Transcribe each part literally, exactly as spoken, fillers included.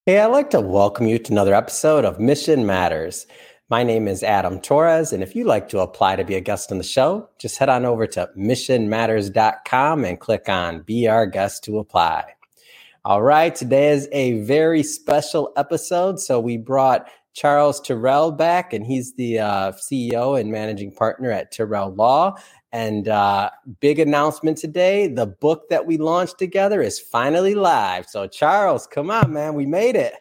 Hey, I'd like to welcome you to another episode of Mission Matters. My name is Adam Torres, and if you'd like to apply to be a guest on the show, just head on over to mission matters dot com and click on Be Our Guest to apply. All right, today is a very special episode. So we brought Charles Terrell back, and he's the uh, C E O and managing partner at Terrell Law. And uh, big announcement today, the book that we launched together is finally live. So Charles, come on, man, we made it.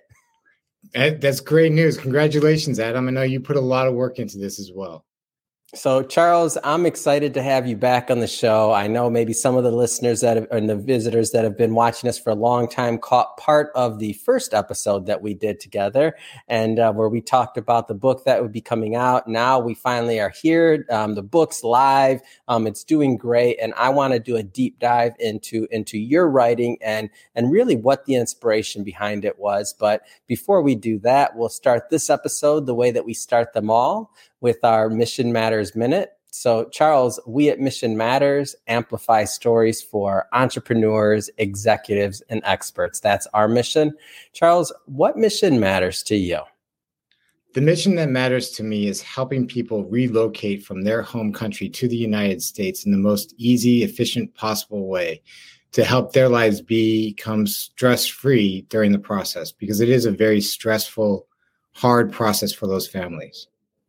That's great news. Congratulations, Adam. I know you put a lot of work into this as well. So, Charles, I'm excited to have you back on the show. I know maybe some of the listeners that have, and the visitors that have been watching us for a long time caught part of the first episode that we did together, and uh, where we talked about the book that would be coming out. Now we finally are here. Um, the book's live. Um, it's doing great, and I want to do a deep dive into into your writing and and really what the inspiration behind it was. But before we do that, we'll start this episode the way that we start them all, with our Mission Matters Minute. So, Charles, we at Mission Matters amplify stories for entrepreneurs, executives, and experts. That's our mission. Charles, what mission matters to you? The mission that matters to me is helping people relocate from their home country to the United States in the most easy, efficient possible way to help their lives become stress-free during the process, because it is a very stressful, hard process for those families.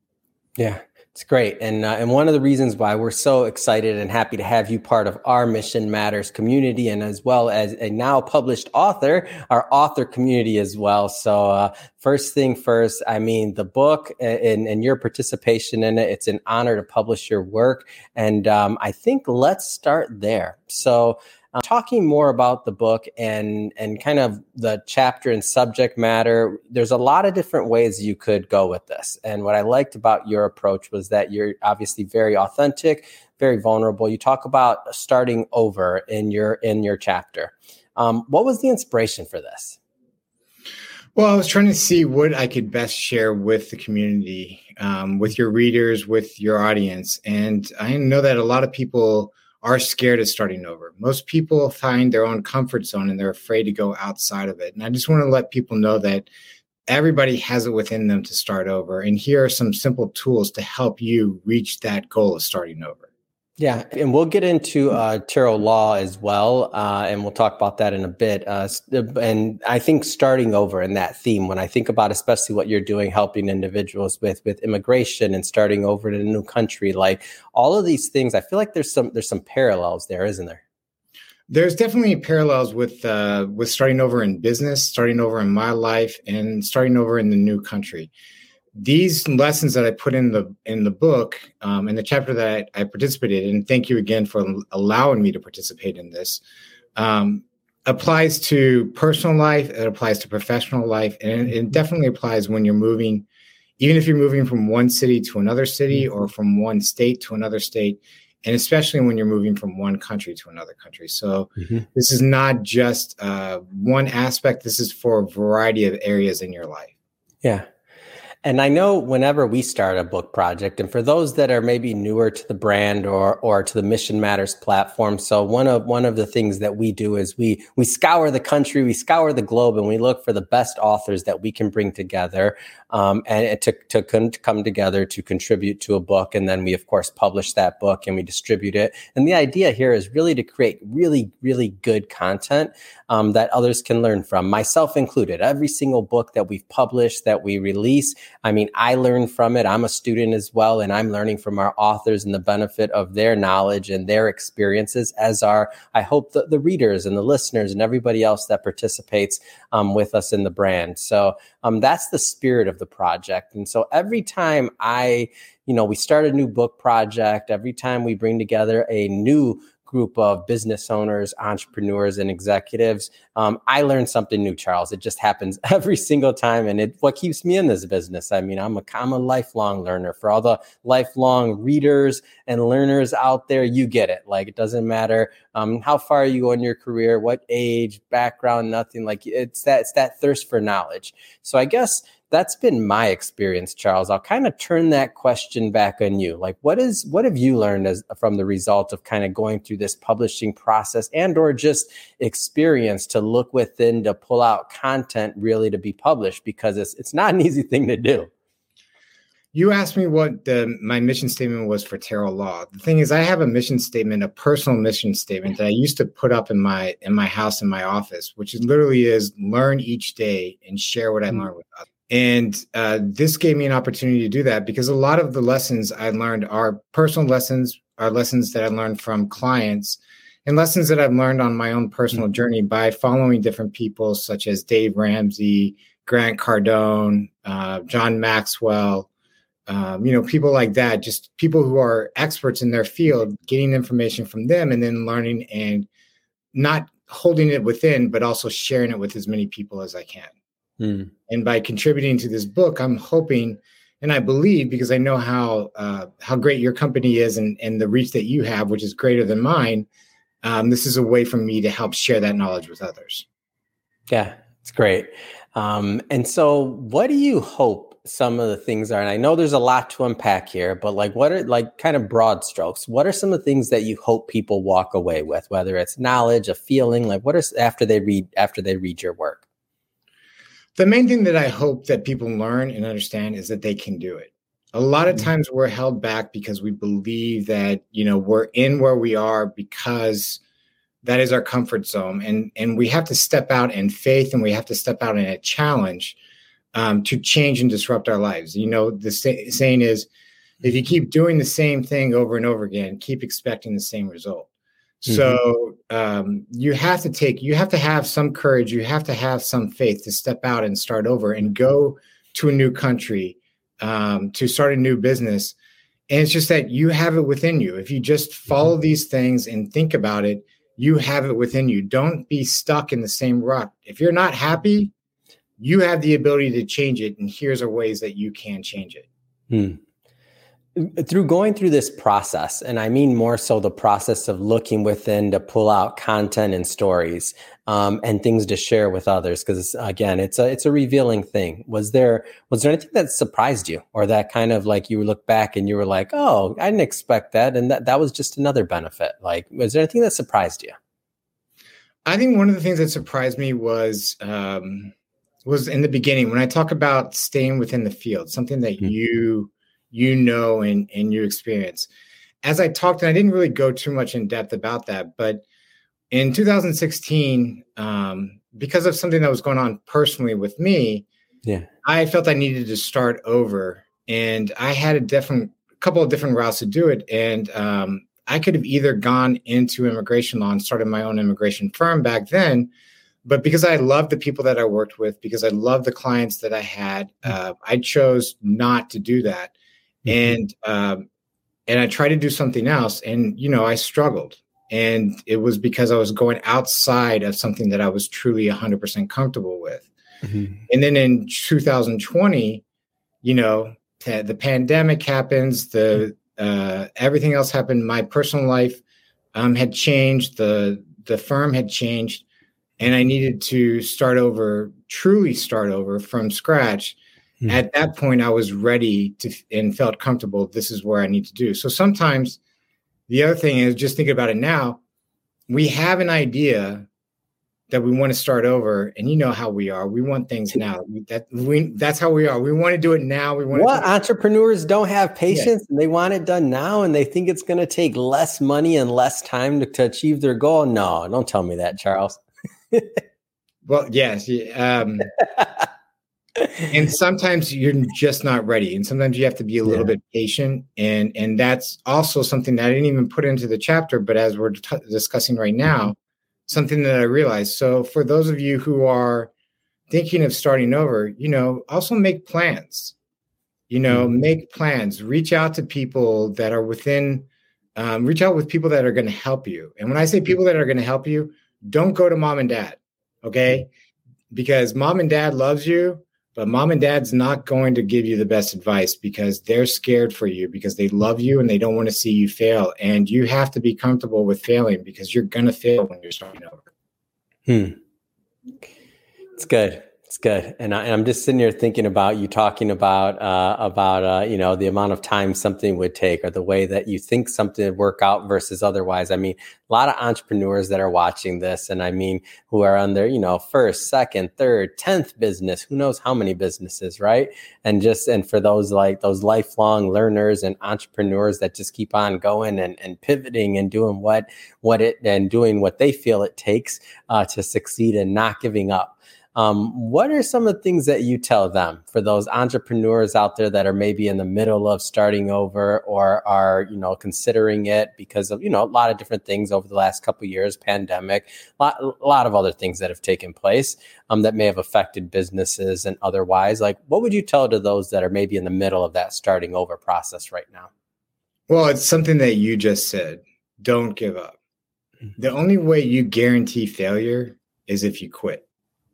Yeah, it's great. And uh, and one of the reasons why we're so excited and happy to have you part of our Mission Matters community, and as well as a now published author, our author community as well. So uh, first thing first, I mean, the book and, and your participation in it, it's an honor to publish your work. And um, I think let's start there. So Uh, talking more about the book and and kind of the chapter and subject matter, there's a lot of different ways you could go with this. And what I liked about your approach was that you're obviously very authentic, very vulnerable. You talk about starting over in your in your chapter. Um, what was the inspiration for this? Well, I was trying to see what I could best share with the community, um, with your readers, with your audience. And I know that a lot of people are scared of starting over. Most people find their own comfort zone and they're afraid to go outside of it. And I just want to let people know that everybody has it within them to start over. And here are some simple tools to help you reach that goal of starting over. Yeah, and we'll get into uh, Terrell Law as well, uh, and we'll talk about that in a bit. Uh, and I think starting over in that theme, when I think about especially what you're doing, helping individuals with with immigration and starting over in a new country, like all of these things, I feel like there's some there's some parallels there, isn't there? There's definitely parallels with uh, with starting over in business, starting over in my life, and starting over in the new country. These lessons that I put in the in the book, um, in the chapter that I, I participated in, thank you again for allowing me to participate in this, um, applies to personal life, it applies to professional life, and it, it definitely applies when you're moving, even if you're moving from one city to another city or from one state to another state, and especially when you're moving from one country to another country. So mm-hmm. This is not just uh, one aspect, this is for a variety of areas in your life. Yeah. And I know whenever we start a book project, and for those that are maybe newer to the brand or or to the Mission Matters platform, so one of one of the things that we do is we we scour the country, we scour the globe, and we look for the best authors that we can bring together, um, and to to come together to contribute to a book, and then we of course publish that book and we distribute it. And the idea here is really to create really really good content um, that others can learn from, myself included. Every single book that we've published, that we release, I mean, I learn from it. I'm a student as well, and I'm learning from our authors and the benefit of their knowledge and their experiences, as are, I hope, the, the readers and the listeners and everybody else that participates um, with us in the brand. So um, that's the spirit of the project. And so every time I, you know, we start a new book project, every time we bring together a new group of business owners, entrepreneurs, and executives, um, I learn something new, Charles. It just happens every single time. And it what keeps me in this business. I mean, I'm a, I'm a lifelong learner. For all the lifelong readers and learners out there, you get it. Like, it doesn't matter um, how far you go in your career, what age, background, nothing. Like, it's that, it's that thirst for knowledge. So I guess that's been my experience, Charles. I'll kind of turn that question back on you. Like, what is what have you learned as from the result of kind of going through this publishing process and or just experience to look within to pull out content really to be published? Because it's it's not an easy thing to do. You asked me what the, my mission statement was for Terreal Law. The thing is, I have a mission statement, a personal mission statement that I used to put up in my in my house, in my office, which is literally is learn each day and share what I mm-hmm. learned with others. And uh, this gave me an opportunity to do that because a lot of the lessons I learned are personal lessons, are lessons that I learned from clients and lessons that I've learned on my own personal mm-hmm. journey by following different people such as Dave Ramsey, Grant Cardone, uh, John Maxwell, Um, you know, people like that, just people who are experts in their field, getting information from them and then learning and not holding it within, but also sharing it with as many people as I can. Mm. And by contributing to this book, I'm hoping, and I believe, because I know how uh, how great your company is and, and the reach that you have, which is greater than mine, um, this is a way for me to help share that knowledge with others. Yeah, it's great. Um, and so what do you hope some of the things are? And I know there's a lot to unpack here, but like, what are like kind of broad strokes? What are some of the things that you hope people walk away with, whether it's knowledge, a feeling, like what is after they read, after they read your work? The main thing that I hope that people learn and understand is that they can do it. A lot of times we're held back because we believe that, you know, we're in where we are because that is our comfort zone. And, and we have to step out in faith and we have to step out in a challenge Um, to change and disrupt our lives. You know, the say- saying is, if you keep doing the same thing over and over again, keep expecting the same result. Mm-hmm. So um, you have to take, you have to have some courage. You have to have some faith to step out and start over and go to a new country, um, to start a new business. And it's just that you have it within you. If you just follow mm-hmm. these things and think about it, you have it within you. Don't be stuck in the same rut. If you're not happy, you have the ability to change it. And here's are ways that you can change it. Hmm. Through going through this process, and I mean more so the process of looking within to pull out content and stories um, and things to share with others, because again, it's a it's a revealing thing. Was there was there anything that surprised you, or that kind of like you look back and you were like, oh, I didn't expect that, and that that was just another benefit? Like, was there anything that surprised you? I think one of the things that surprised me was. Um, was in the beginning when I talk about staying within the field, something that mm-hmm. you, you know, and, and you experience. As I talked, and I didn't really go too much in depth about that, but in two thousand sixteen, um, because of something that was going on personally with me, yeah, I felt I needed to start over, and I had a different couple of different routes to do it. And um, I could have either gone into immigration law and started my own immigration firm back then. But because I loved the people that I worked with, because I loved the clients that I had, uh, I chose not to do that. Mm-hmm. And um, and I tried to do something else. And, you know, I struggled. And it was because I was going outside of something that I was truly one hundred percent comfortable with. Mm-hmm. And then in two thousand twenty, you know, the pandemic happens, the uh, everything else happened. My personal life um, had changed. The the firm had changed. And I needed to start over, truly start over from scratch. Mm. At that point, I was ready to and felt comfortable. This is where I need to do. So sometimes the other thing is just thinking about it now. We have an idea that we want to start over, and you know how we are. We want things now. That we that's how we are. We want to do it now. We want what to entrepreneurs don't have patience, yeah. and they want it done now, and they think it's going to take less money and less time to, to achieve their goal. No, don't tell me that, Charles. Well, yes. Um, and sometimes you're just not ready. And sometimes you have to be a yeah. little bit patient. And, and that's also something that I didn't even put into the chapter, but as we're t- discussing right now, mm-hmm. something that I realized. So for those of you who are thinking of starting over, you know, also make plans, you know, mm-hmm. make plans, reach out to people that are within, um, reach out with people that are going to help you. And when I say people that are going to help you, don't go to mom and dad, okay? Because mom and dad loves you, but mom and dad's not going to give you the best advice because they're scared for you, because they love you and they don't want to see you fail. And you have to be comfortable with failing because you're going to fail when you're starting over. Hmm. It's good. It's good. And, I, and I'm just sitting here thinking about you talking about, uh, about, uh, you know, the amount of time something would take or the way that you think something would work out versus otherwise. I mean, a lot of entrepreneurs that are watching this, and I mean, who are on their, you know, first, second, third, tenth business, who knows how many businesses, right? And just, and for those like those lifelong learners and entrepreneurs that just keep on going and, and pivoting and doing what, what it, and doing what they feel it takes uh, to succeed and not giving up. Um, what are some of the things that you tell them for those entrepreneurs out there that are maybe in the middle of starting over or are, you know, considering it because of, you know, a lot of different things over the last couple of years, pandemic, a lot, a lot of other things that have taken place um, that may have affected businesses and otherwise? Like, what would you tell to those that are maybe in the middle of that starting over process right now? Well, it's something that you just said. Don't give up. Mm-hmm. The only way you guarantee failure is if you quit.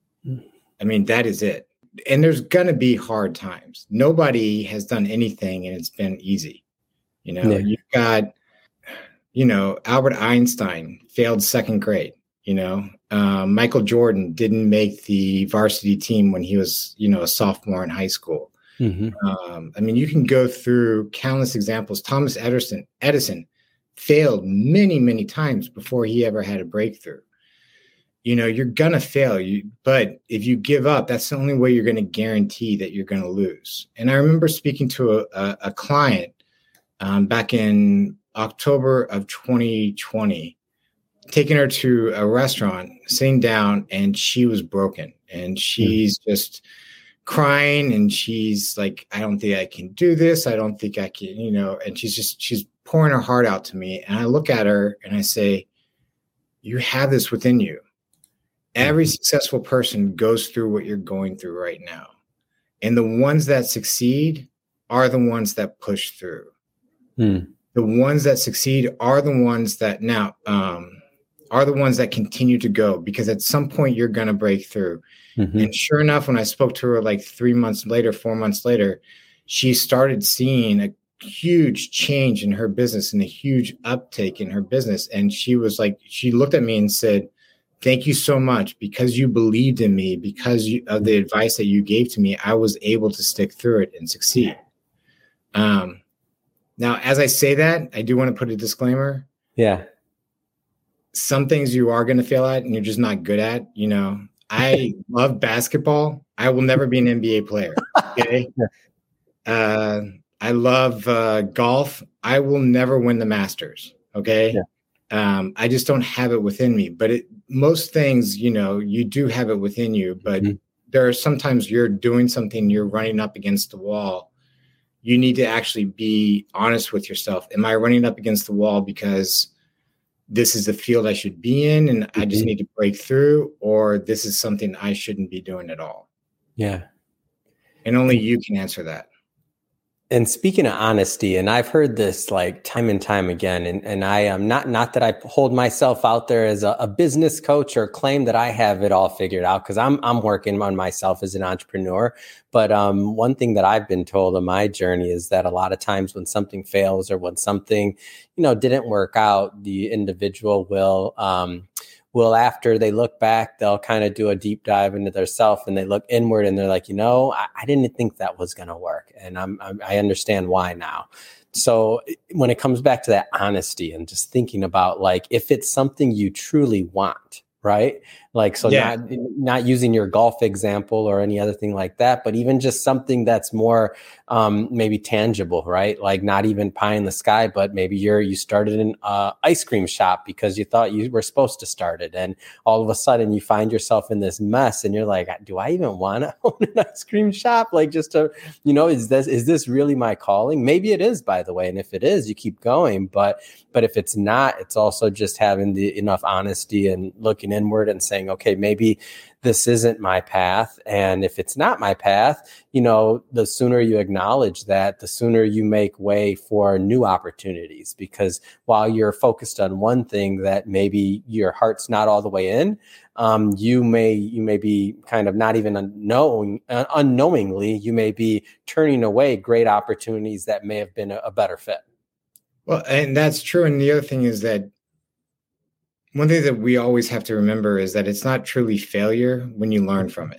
I mean, that is it. And there's going to be hard times. Nobody has done anything and it's been easy. You know, yeah. You've got, you know, Albert Einstein failed second grade. You know, uh, Michael Jordan didn't make the varsity team when he was, you know, a sophomore in high school. Mm-hmm. Um, I mean, you can go through countless examples. Thomas Edison, Edison failed many, many times before he ever had a breakthrough. You know, you're going to fail, you, but if you give up, that's the only way you're going to guarantee that you're going to lose. And I remember speaking to a, a, a client um, back in October of twenty twenty, taking her to a restaurant, sitting down, and she was broken. And she's mm-hmm. just crying, and she's like, I don't think I can do this. I don't think I can, you know, and she's just, she's pouring her heart out to me. And I look at her and I say, you have this within you. Every successful person goes through what you're going through right now. And the ones that succeed are the ones that push through. Hmm. The ones that succeed are the ones that now um, are the ones that continue to go, because at some point you're going to break through. Mm-hmm. And sure enough, when I spoke to her like three months later, four months later, she started seeing a huge change in her business and a huge uptake in her business. And she was like, she looked at me and said, thank you so much, because you believed in me, because you, of the advice that you gave to me, I was able to stick through it and succeed. Um, now, as I say that, I do want to put a disclaimer. Yeah. Some things you are going to fail at and you're just not good at. You know, I love basketball. I will never be an N B A player. Okay. uh, I love uh, golf. I will never win the Masters. Okay. Yeah. Um, I just don't have it within me, but it, most things, you know, you do have it within you, but mm-hmm. there are sometimes you're doing something, you're running up against the wall. You need to actually be honest with yourself. Am I running up against the wall because this is the field I should be in and mm-hmm. I just need to break through, or this is something I shouldn't be doing at all? Yeah. And only you can answer that. And speaking of honesty, and I've heard this like time and time again, and, and I am not, not that I hold myself out there as a, a business coach or claim that I have it all figured out, because I'm, I'm working on myself as an entrepreneur. But um, one thing that I've been told in my journey is that a lot of times when something fails or when something, you know, didn't work out, the individual will, um, Well, after they look back, they'll kind of do a deep dive into their self and they look inward and they're like, you know, I, I didn't think that was going to work. And I'm, I'm, I understand why now. So when it comes back to that honesty and just thinking about like, if it's something you truly want, right? Like, so yeah. not, not using your golf example or any other thing like that, but even just something that's more um, maybe tangible, right? Like not even pie in the sky, but maybe you're, you started an uh, ice cream shop because you thought you were supposed to start it. And all of a sudden you find yourself in this mess and you're like, do I even want to own an ice cream shop? Like just to, you know, is this, is this really my calling? Maybe it is, by the way. And if it is, you keep going. But, but if it's not, it's also just having the enough honesty and looking inward and saying, okay, maybe this isn't my path. And if it's not my path, you know, the sooner you acknowledge that, the sooner you make way for new opportunities. Because while you're focused on one thing that maybe your heart's not all the way in, um, you may you may be kind of not even unknowing, uh, unknowingly, you may be turning away great opportunities that may have been a, a better fit. Well, and that's true. And the other thing is that one thing that we always have to remember is that it's not truly failure when you learn from it.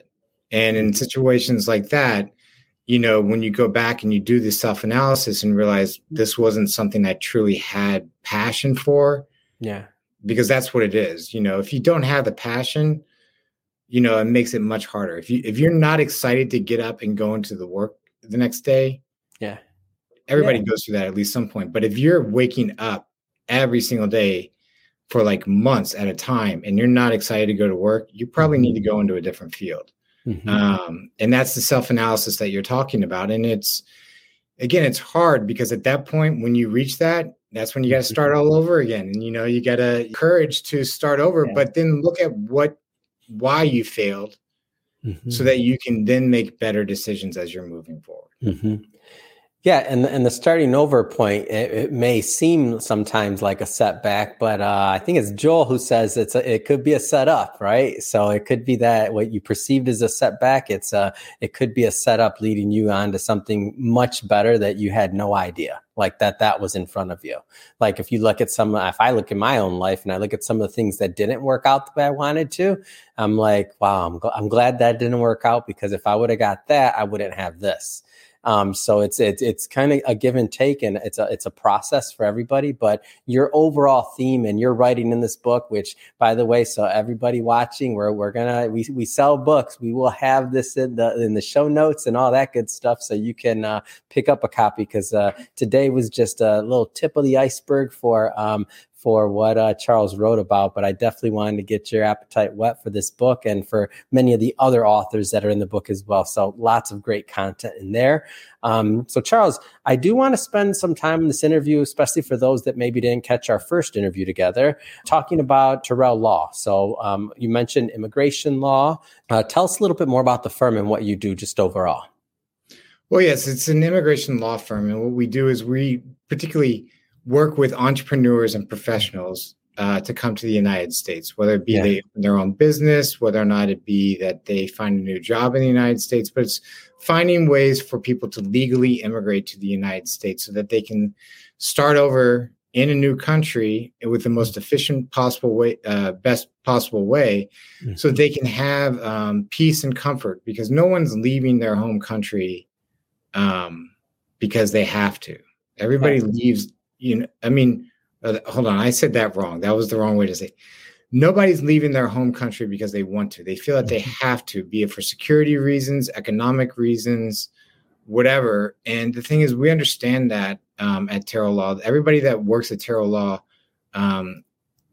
And in situations like that, you know, when you go back and you do the self-analysis and realize this wasn't something I truly had passion for. Yeah. Because that's what it is. You know, if you don't have the passion, you know, it makes it much harder. If you if you're not excited to get up and go into the work the next day, yeah, everybody yeah. goes through that at least some point. But if you're waking up every single day for like months at a time and you're not excited to go to work, you probably mm-hmm. need to go into a different field. Mm-hmm. Um, and that's the self-analysis that you're talking about. And it's, again, it's hard because at that point, when you reach that, that's when you got to start all over again. And, you know, you got to courage to start over, yeah. but then look at what, why you failed mm-hmm. so that you can then make better decisions as you're moving forward. Mm-hmm. Yeah. And, and the starting over point, it, it may seem sometimes like a setback, but uh, I think it's Joel who says it's a, it could be a setup, right? So it could be that what you perceived as a setback, it's a, it could be a setup leading you on to something much better that you had no idea, like that, that was in front of you. Like if you look at some, if I look at my own life and I look at some of the things that didn't work out the way I wanted to, I'm like, wow, I'm, gl- I'm glad that didn't work out, because if I would have got that, I wouldn't have this. Um, so it's, it's, it's kind of a give and take, and it's a, it's a process for everybody, but your overall theme, and you're writing in this book, which, by the way, so everybody watching, we're, we're gonna, we, we sell books. We will have this in the, in the show notes and all that good stuff. So you can, uh, pick up a copy, because, uh, today was just a little tip of the iceberg for, um, for what uh, Charles wrote about, but I definitely wanted to get your appetite wet for this book and for many of the other authors that are in the book as well. So lots of great content in there. Um, so Charles, I do want to spend some time in this interview, especially for those that maybe didn't catch our first interview together, talking about Terrell Law. So um, you mentioned immigration law. Uh, tell us a little bit more about the firm and what you do just overall. Well, yes, it's an immigration law firm. And what we do is we particularly work with entrepreneurs and professionals uh, to come to the United States, whether it be yeah. they open their own business, whether or not it be that they find a new job in the United States, but it's finding ways for people to legally immigrate to the United States so that they can start over in a new country with the most efficient possible way, uh, best possible way, mm-hmm. so that they can have um, peace and comfort, because no one's leaving their home country um, because they have to. Everybody yeah. leaves. You know, I mean, uh, hold on. I said that wrong. That was the wrong way to say. Nobody's leaving their home country because they want to. They feel that they have to, be it for security reasons, economic reasons, whatever. And the thing is, we understand that um, at Terrell Law. Everybody that works at Terrell Law um,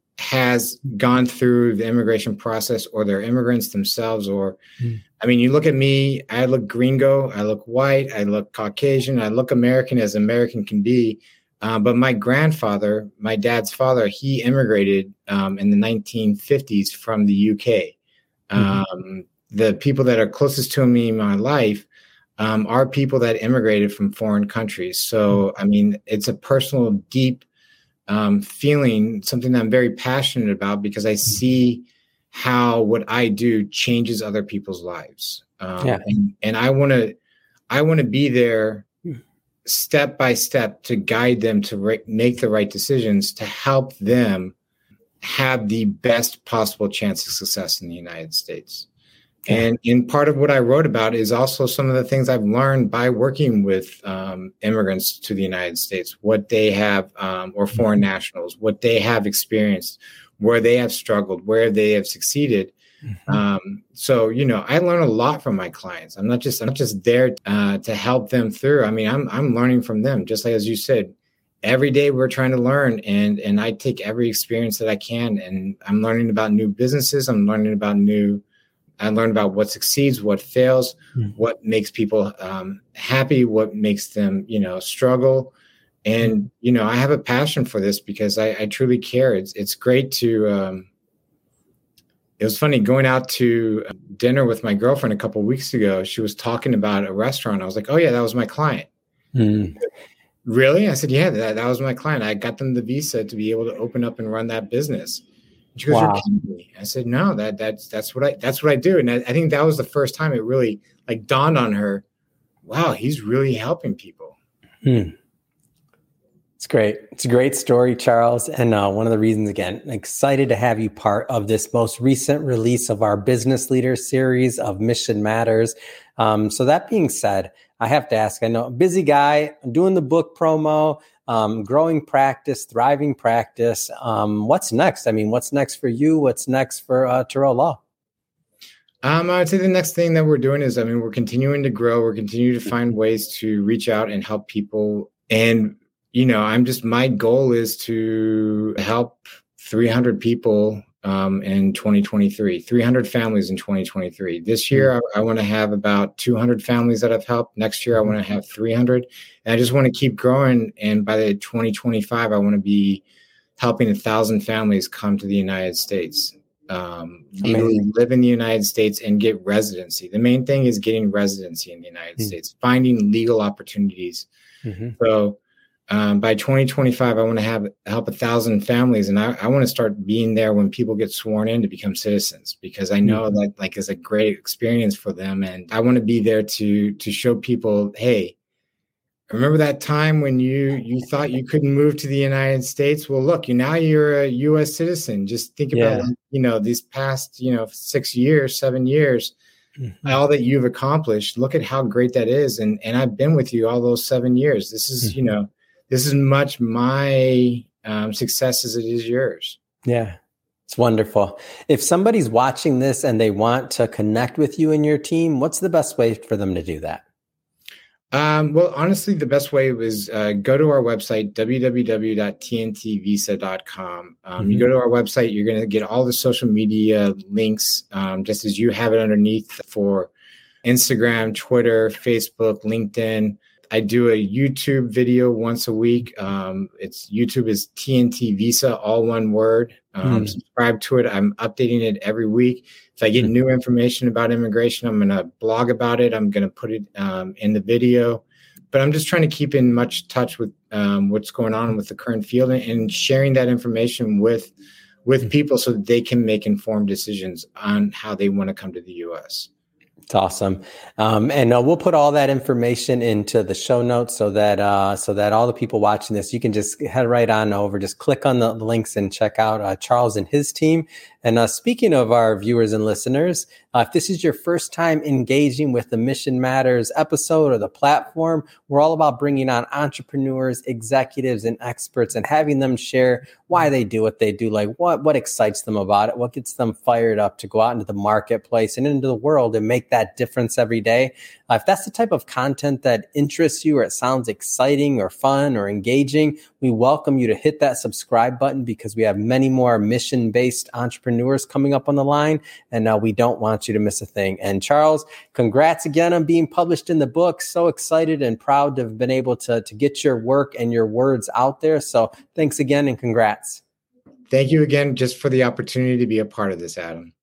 has gone through the immigration process, or they're immigrants themselves. Or, mm. I mean, you look at me, I look gringo, I look white, I look Caucasian, I look American as American can be. Uh, but my grandfather, my dad's father, he immigrated um, in the nineteen fifties from the U K. Um, mm-hmm. The people that are closest to me in my life um, are people that immigrated from foreign countries. So, I mean, it's a personal, deep um, feeling, something that I'm very passionate about, because I see how what I do changes other people's lives. Um, yeah. and, and I want to, I want to be there step by step to guide them to re- make the right decisions, to help them have the best possible chance of success in the United States. Yeah. And in part of what I wrote about is also some of the things I've learned by working with um, immigrants to the United States, what they have, um, or foreign nationals, what they have experienced, where they have struggled, where they have succeeded. Mm-hmm. Um, so, you know, I learn a lot from my clients. I'm not just, I'm not just there uh, to help them through. I mean, I'm, I'm learning from them, just like, as you said, every day we're trying to learn, and, and I take every experience that I can, and I'm learning about new businesses. I'm learning about new, I learned about what succeeds, what fails, mm-hmm. what makes people um, happy, what makes them, you know, struggle. And, you know, I have a passion for this because I, I truly care. It's, it's great to, um, it was funny going out to dinner with my girlfriend a couple of weeks ago. She was talking about a restaurant. I was like, oh yeah, that was my client. Mm. Really? I said, yeah, that, that was my client. I got them the visa to be able to open up and run that business. And she goes, wow. You're kidding me. I said, no, that that's, that's what I, that's what I do. And I, I think that was the first time it really like dawned on her. Wow, he's really helping people. Hmm. It's great. It's a great story, Charles. And uh, one of the reasons, again, excited to have you part of this most recent release of our Business Leaders series of Mission Matters. Um, so that being said, I have to ask, I know a busy guy doing the book promo, um, growing practice, thriving practice. Um, what's next? I mean, what's next for you? What's next for uh, Terrell Law? Um, I would say the next thing that we're doing is, I mean, we're continuing to grow. We're continuing to find ways to reach out and help people. And, you know, I'm just, my goal is to help three hundred people um, in twenty twenty-three, three hundred families in twenty twenty-three. This year, I, I want to have about two hundred families that I've helped. Next year, I want to have three hundred. And I just want to keep growing. And by the twenty twenty-five, I want to be helping a thousand families come to the United States. Um, legally live in the United States and get residency. The main thing is getting residency in the United mm-hmm. States, finding legal opportunities. Mm-hmm. So um, by twenty twenty-five, I want to have help a thousand families, and I, I want to start being there when people get sworn in to become citizens, because I know mm-hmm. that like it's a great experience for them, and I want to be there to to show people, hey, remember that time when you you thought you couldn't move to the United States? Well, look, you now you're a U S citizen. Just think about, yeah. like, you know, these past, you know, six years, seven years, mm-hmm. all that you've accomplished. Look at how great that is. And and I've been with you all those seven years. This is, mm-hmm. you know, this is much my um, success as it is yours. Yeah. It's wonderful. If somebody's watching this and they want to connect with you and your team, what's the best way for them to do that? Um, well, honestly, the best way was uh, go to our website, w w w dot t n t visa dot com. Um, mm-hmm. You go to our website, you're going to get all the social media links, um, just as you have it underneath for Instagram, Twitter, Facebook, LinkedIn. I do a YouTube video once a week. Um, it's YouTube is T N T Visa, all one word. Um, mm. Subscribe to it. I'm updating it every week. If I get mm. new information about immigration, I'm going to blog about it. I'm going to put it um, in the video. But I'm just trying to keep in much touch with um, what's going on with the current field, and, and sharing that information with with mm. people so that they can make informed decisions on how they want to come to the U S. It's awesome. Um, and uh, we'll put all that information into the show notes so that uh, so that all the people watching this, you can just head right on over, just click on the links and check out uh, Charles and his team. And uh, speaking of our viewers and listeners, uh, if this is your first time engaging with the Mission Matters episode or the platform, we're all about bringing on entrepreneurs, executives, and experts and having them share why they do what they do, like what, what excites them about it, what gets them fired up to go out into the marketplace and into the world and make that difference every day. Uh, if that's the type of content that interests you, or it sounds exciting or fun or engaging, we welcome you to hit that subscribe button, because we have many more mission-based entrepreneurs coming up on the line, and uh, we don't want you to miss a thing. And Charles, congrats again on being published in the book. So excited and proud to have been able to, to get your work and your words out there. So thanks again and congrats. Thank you again just for the opportunity to be a part of this, Adam.